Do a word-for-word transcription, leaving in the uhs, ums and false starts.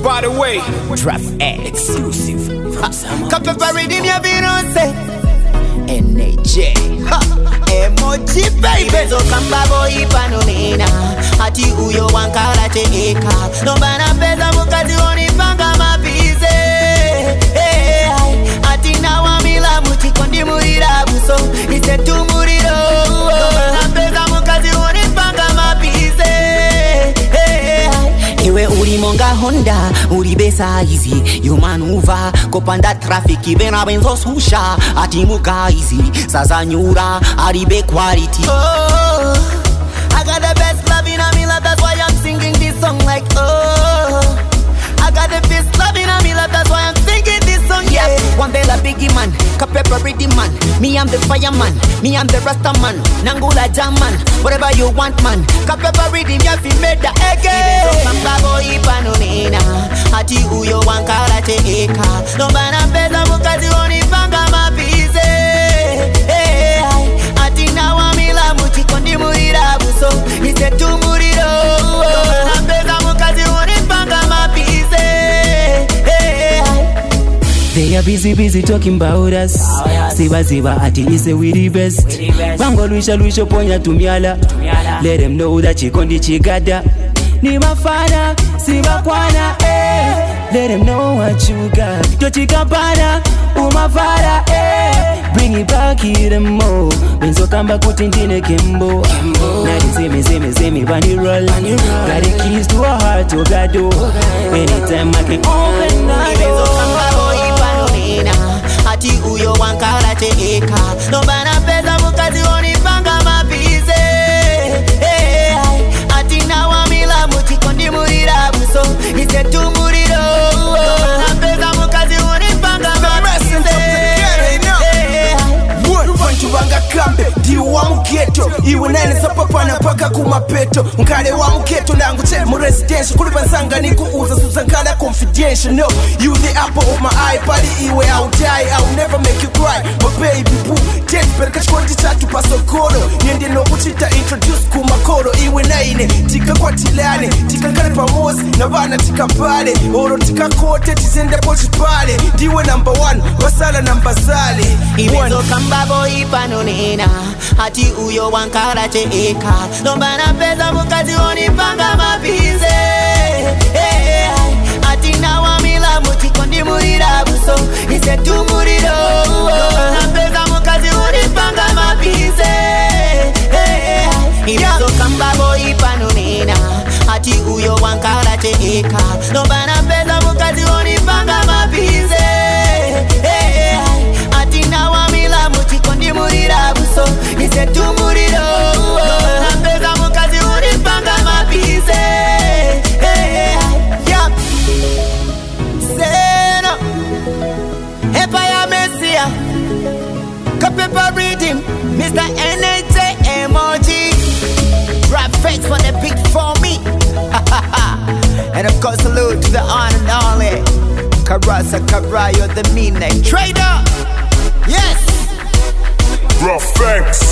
By the way, Draft X exclusive. Kapepa redeem ya vinose N A J Emoji baby Ibezo kamba boy panonena Hati uyo wankala cheeka Nombana pesa mukazi onipanga mapize hey, Hati na wamila mutikondi murira buso Ise tumuriro Nombana pesa mukazi onipanga mapize hey, Iwe uri monga Honda, uri besa easy You manuva, kopanda trafiki Bena benzo susha, ati muka easy Sasa nyura, aribe quality Oh, I got the best love in a me love That's why I'm singing this song like oh I got the best love in a me love That's why I'm singing this song yeah One bella biggie man, Kapepa ready man Me I'm the fireman, me I'm the rasta man Nangula jam man, whatever you want man Kapepa ready me fi made the ege Ibezo kamba boy panonena Hati uyo wankala cheeka Nombana pesa mukazi onipanga mapize hey, Hati na wamila mutikondi murira buso Ise tumuriro Nombana pesa mukazi onipanga mapize hey, They are busy, busy talking about us. Oh, yes. Siva, siva, ati ise we the best. Bango luisha, luisha, ponya tumiala. Let them know that chikondi chigada. Ni mafana, siva kwana, eh. Let them know what you got. Yo chikabana, umafara, eh. Bring it back, hit them more. Benzo kamba kutindine kimbo. Nadi zeme, zeme, zeme, bani roll. Got the keys to a heart, to God do. Anytime I can open that door. Hati uyo wankala cheeka Nombana pesa mukazi onipanga mapize hey, Hati na wamila mutikondi murira buso Ise tumuriro Nombana pesa mukazi onipanga mapize Vanchu vanga kambe, diu wa muketo Iwe nene sapapa na paka kumapeto Nkale wa muketo nangu che mu residential Kuli banzanga ni kuuza suzankala confidential No, you the apple of my eye Pali iwe I'll die, I'll never make you cry My baby boo, tete perka chikondi chatu pasokoro Niende no kuchita introduce kumakoro Iwe naine, tika kwa tilane Tika kare pamosi, na vana tika pale Oro tika kote, tizende pochi pale Diwe number one, wasala number zale Ibezo kamba boy panonena Hati uyo wankala cheeka Nombana pesa mukazi onipanga mapize hey, Hati na wamila mutikondi murira buso Ise tumuriro Nombana pesa mukazi onipanga mapize hey, Ibezo kamba boy panonena Hati uyo wankala cheeka Nombana pesa mukazi onipanga mapize hey, Hati na wamila mutikondi murira buso Ise tumuriro Nombana pesa mukazi onipanga mapize hey, yep. Seno Epa ya Messia Kapepa reading Mister N A J Emoji Rap face for the big for me And of course salute to the on and only Karasa Karayo the mean name trader Yes Rough X